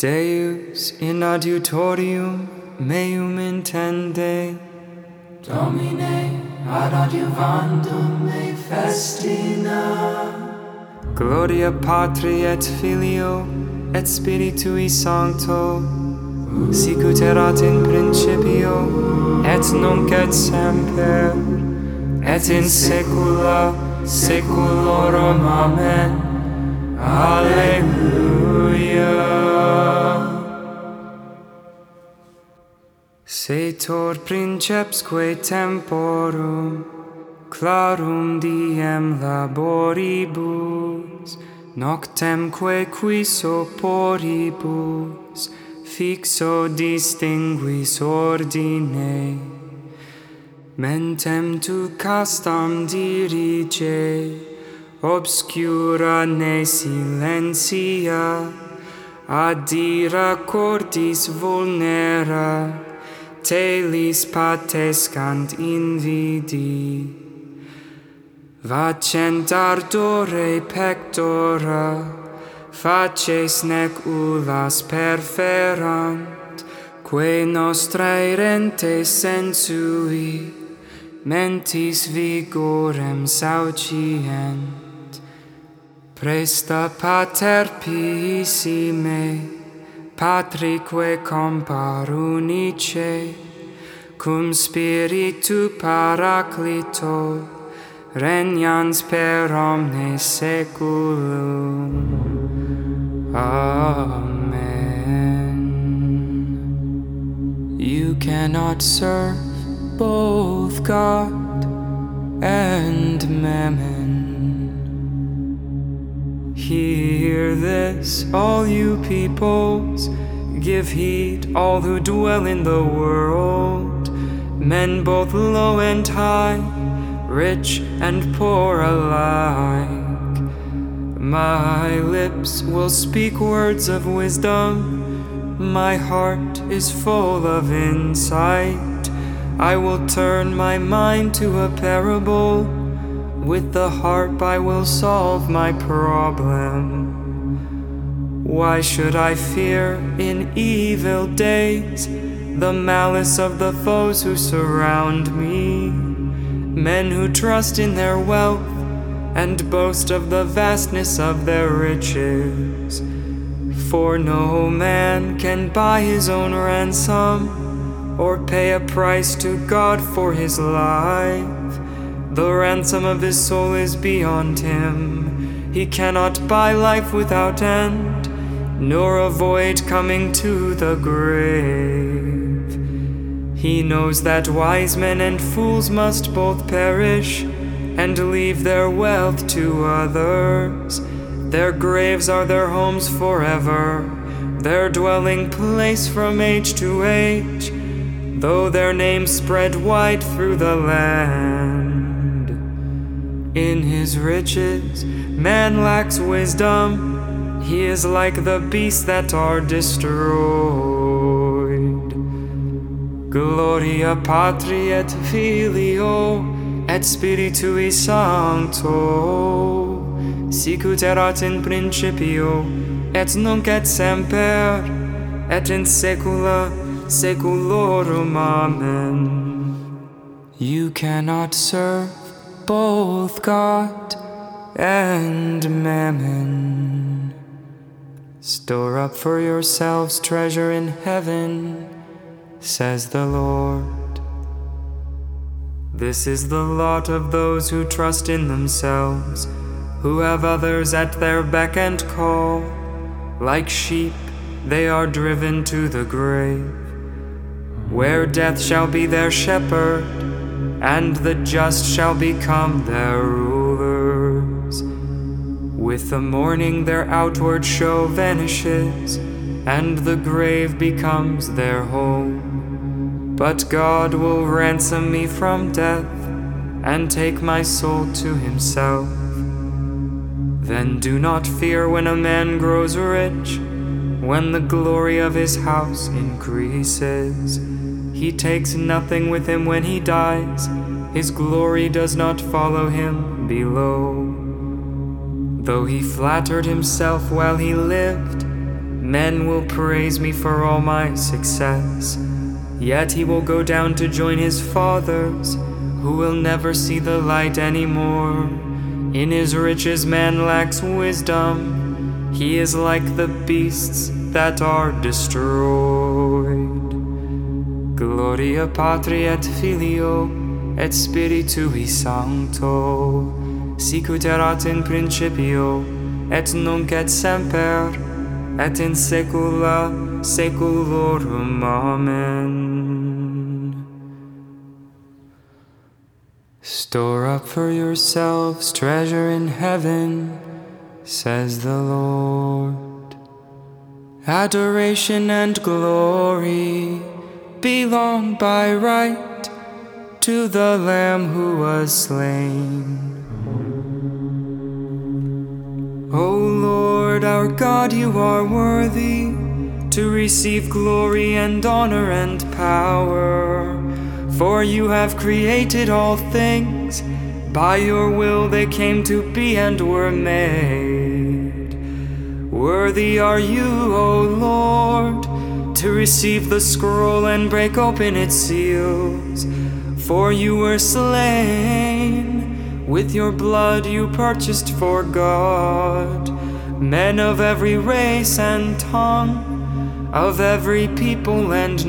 Deus in adiutorium meum intende, Domine ad adiuvandum me festina. Gloria Patri et Filio et Spiritui Sancto, sicut erat in principio et nunc et semper et in saecula saeculorum. Amen. Alleluia. Setor princepsque temporum, clarum diem laboribus, noctemque quis oporibus, fixo distinguis ordine, mentem tu castam dirige, obscura ne silentia, adira cordis vulnera, telis patescant invidi. Vacent ardore pectora, faces nec ullas perferant, quae nostrae rentes sensui, mentis vigorem saucient. Presta pater piissime, Patrique compar unice, cum spiritu paraclito, regnans per omnes saeculum. Amen. You cannot serve both God and Mammon. Hear this, all you peoples, give heed, all who dwell in the world, men both low and high, rich and poor alike. My lips will speak words of wisdom, my heart is full of insight. I will turn my mind to a parable, with the harp I will solve my problem. Why should I fear in evil days the malice of the foes who surround me? Men who trust in their wealth and boast of the vastness of their riches. For no man can buy his own ransom or pay a price to God for his life. The ransom of his soul is beyond him. He cannot buy life without end, nor avoid coming to the grave. He knows that wise men and fools must both perish and leave their wealth to others. Their graves are their homes forever, their dwelling place from age to age, though their names spread wide through the land. In his riches, man lacks wisdom. He is like the beasts that are destroyed. Gloria Patri et Filio et Spiritui Sancto, sicut erat in principio et nunc et semper et in saecula saeculorum. Amen. You cannot serve both God and Mammon. Store up for yourselves treasure in heaven, says the Lord. This is the lot of those who trust in themselves, who have others at their beck and call. Like sheep, they are driven to the grave, where death shall be their shepherd, and the just shall become their rulers. With the morning their outward show vanishes, and the grave becomes their home. But God will ransom me from death, and take my soul to himself. Then do not fear when a man grows rich, when the glory of his house increases. He takes nothing with him when he dies, his glory does not follow him below. Though he flattered himself while he lived, Men will praise me for all my success, yet he will go down to join his fathers, who will never see the light anymore. In his riches man lacks wisdom, he is like the beasts that are destroyed. Gloria Patri et Filio et Spiritui Sancto, sicut erat in principio, et nunc et semper, et in saecula saeculorum. Amen. Store up for yourselves treasure in heaven, says the Lord. Adoration and glory belong by right to the Lamb who was slain. O Lord our God, you are worthy to receive glory and honor and power, for you have created all things. By your will they came to be and were made. Worthy are you, O Lord, to receive the scroll and break open its seals, for you were slain. With your blood you purchased for God men of every race and tongue, of every people and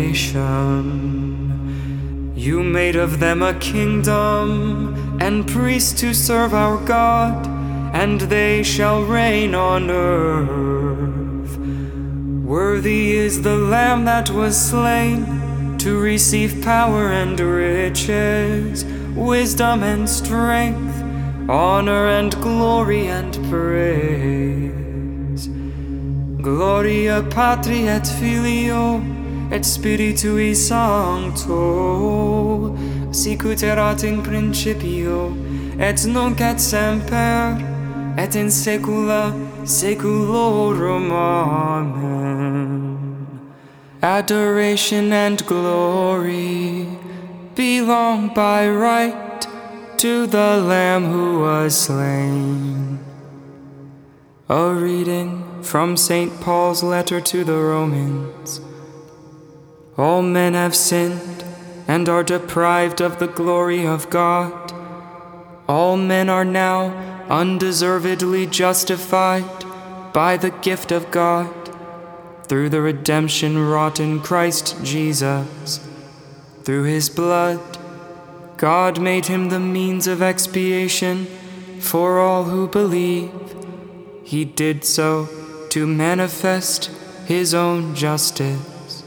nation. You made of them a kingdom and priests to serve our God, and they shall reign on earth. Worthy is the Lamb that was slain to receive power and riches, wisdom and strength, honor and glory and praise. Gloria Patri et Filio et Spiritui Sancto, sicut erat in principio, et nunc et semper, et in saecula saeculorum. Amen. Adoration and glory belong by right to the Lamb who was slain. A reading from St. Paul's letter to the Romans. All men have sinned and are deprived of the glory of God. All men are now undeservedly justified by the gift of God through the redemption wrought in Christ Jesus. Through his blood, God made him the means of expiation for all who believe. He did so to manifest his own justice.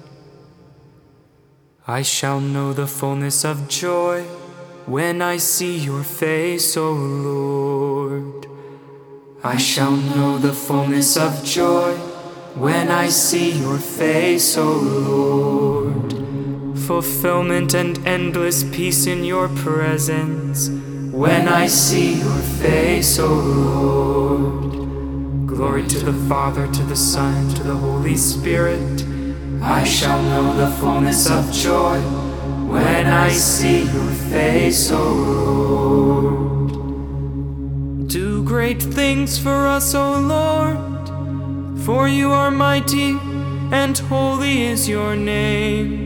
I shall know the fullness of joy when I see your face, O Lord. I shall know the fullness of joy when I see your face, O Lord. Fulfillment and endless peace in your presence when I see your face, O Lord. Glory to the Father, to the Son, to the Holy Spirit. I shall know the fullness of joy when I see your face, O Lord. Do great things for us, O Lord, for you are mighty and holy is your name.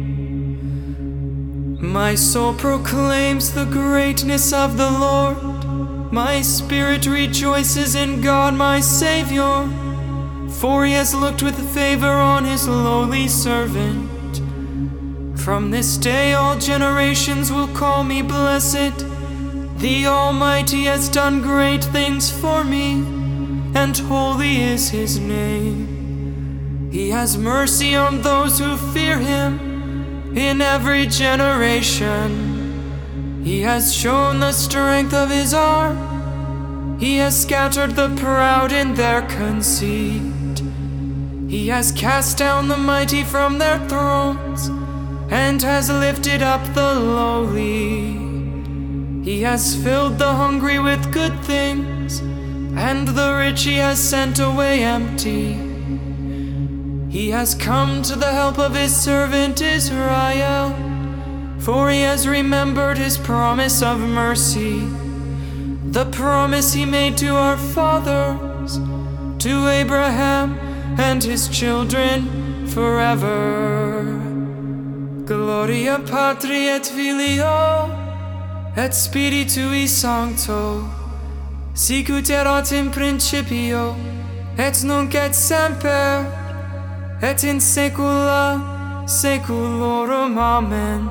My soul proclaims the greatness of the Lord. My spirit rejoices in God my Savior, for he has looked with favor on his lowly servant. From this day all generations will call me blessed. The Almighty has done great things for me, and holy is his name. He has mercy on those who fear him in every generation. He has shown the strength of his arm. He has scattered the proud in their conceit. He has cast down the mighty from their thrones and has lifted up the lowly. He has filled the hungry with good things, and the rich he has sent away empty. He has come to the help of his servant Israel, for he has remembered his promise of mercy, the promise he made to our fathers, to Abraham and his children forever. Gloria Patri et Filio et Spiritui Sancto, sicut erat in principio, et nunc et semper, et in saecula saeculorum. Amen.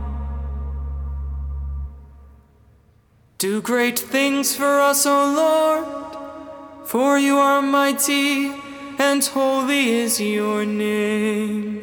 Do great things for us, O Lord, for you are mighty, and holy is your name.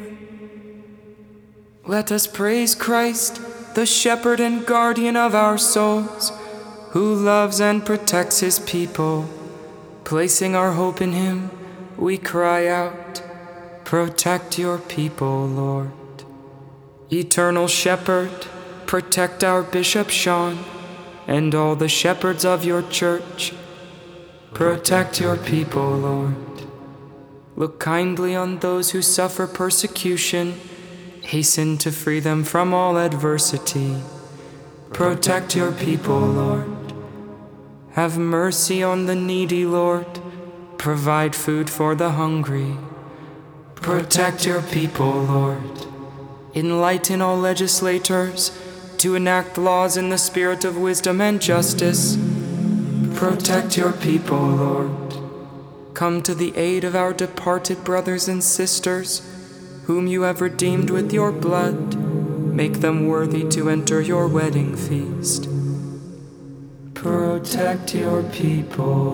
Let us praise Christ, the shepherd and guardian of our souls, who loves and protects his people. Placing our hope in him, we cry out, protect your people, Lord. Eternal shepherd, protect our Bishop Sean and all the shepherds of your church. Protect your people, Lord. Look kindly on those who suffer persecution. Hasten to free them from all adversity. Protect your people, Lord. Have mercy on the needy, Lord. Provide food for the hungry. Protect your people, Lord. Enlighten all legislators to enact laws in the spirit of wisdom and justice. Protect your people, Lord. Come to the aid of our departed brothers and sisters, whom you have redeemed with your blood. Make them worthy to enter your wedding feast. Protect your people,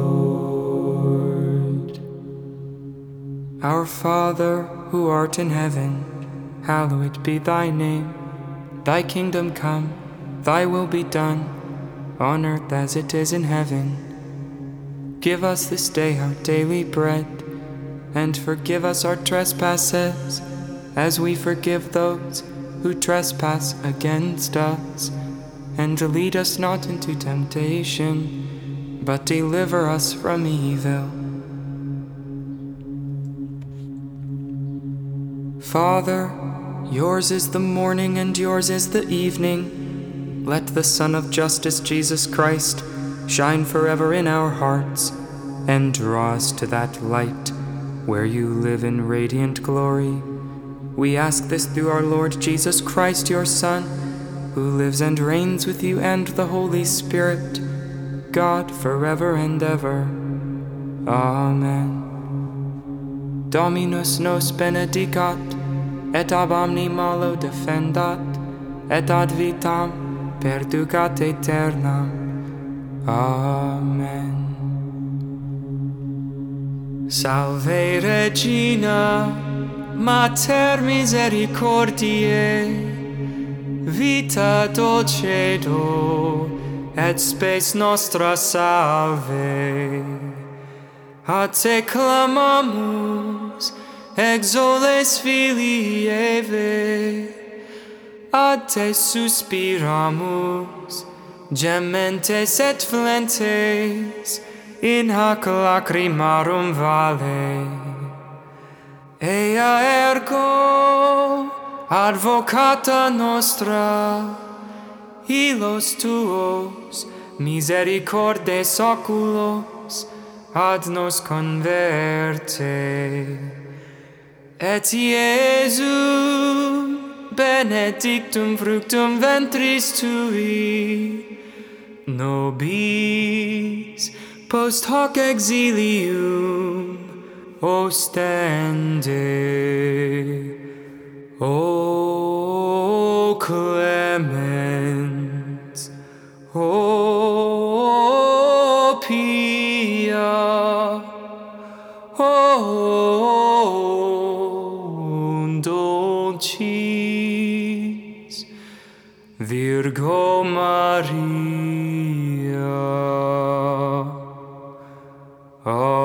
Lord. Our Father, who art in heaven, hallowed be thy name. Thy kingdom come, thy will be done, on earth as it is in heaven. Give us this day our daily bread, and forgive us our trespasses, as we forgive those who trespass against us. And lead us not into temptation, but deliver us from evil. Father, yours is the morning and yours is the evening. Let the Son of Justice, Jesus Christ, shine forever in our hearts, and draw us to that light where you live in radiant glory. We ask this through our Lord Jesus Christ, your Son, who lives and reigns with you and the Holy Spirit, God, forever and ever. Amen. Dominus nos benedicat, et ab omni malo defendat, et ad vitam perducat aeternam. Amen. Salve Regina, Mater misericordiae, vita dulcedo, et spes nostra salve. A te clamamus, exoles filii Eve, ad te suspiramus, gementes et flentes, in hac lacrimarum vale. Ea ergo advocata nostra, hilos tuos misericordes oculos ad nos converte. Et Iesu benedictum fructum ventris tui, nobis post hoc exilium ostende. O clemens, O pia, O dulcis Virgo Maria.